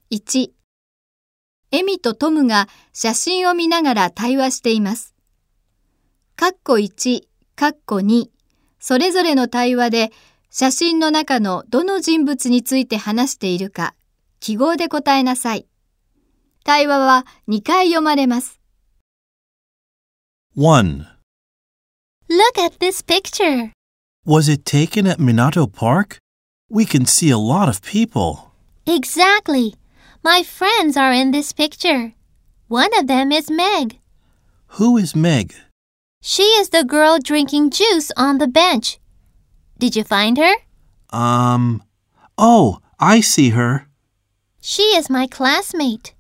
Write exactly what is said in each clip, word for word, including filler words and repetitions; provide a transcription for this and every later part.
いち、エミとトムが写真を見ながら対話しています。カッコいち、カッコに、それぞれの対話で写真の中のどの人物について話しているか、記号で答えなさい。対話はにかい読まれます。 one. Look at this picture. Was it taken at Minato Park? We can see a lot of people. Exactly. My friends are in this picture. One of them is Meg. Who is Meg? She is the girl drinking juice on the bench. Did you find her? Um, oh, I see her. She is my classmate.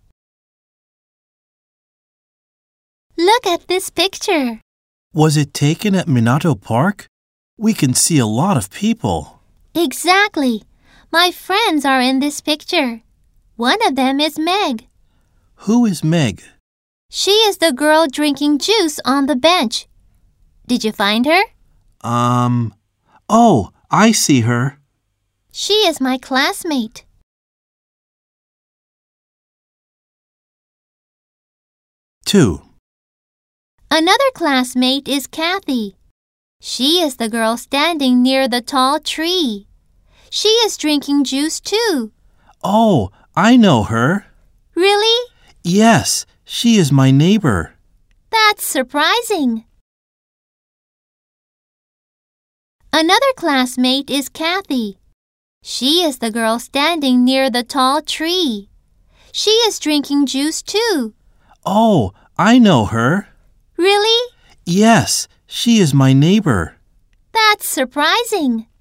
Look at this picture. Was it taken at Minato Park? We can see a lot of people. Exactly. My friends are in this picture. One of them is Meg. Who is Meg? She is the girl drinking juice on the bench. Did you find her? Um, oh, I see her. She is my classmate. two. Another classmate is Kathy. She is the girl standing near the tall tree. She is drinking juice too. Oh, I know her. Really? Yes, she is my neighbor. That's surprising. Another classmate is Kathy. She is the girl standing near the tall tree. She is drinking juice too. Oh, I know her. Really? Yes, she is my neighbor. That's surprising.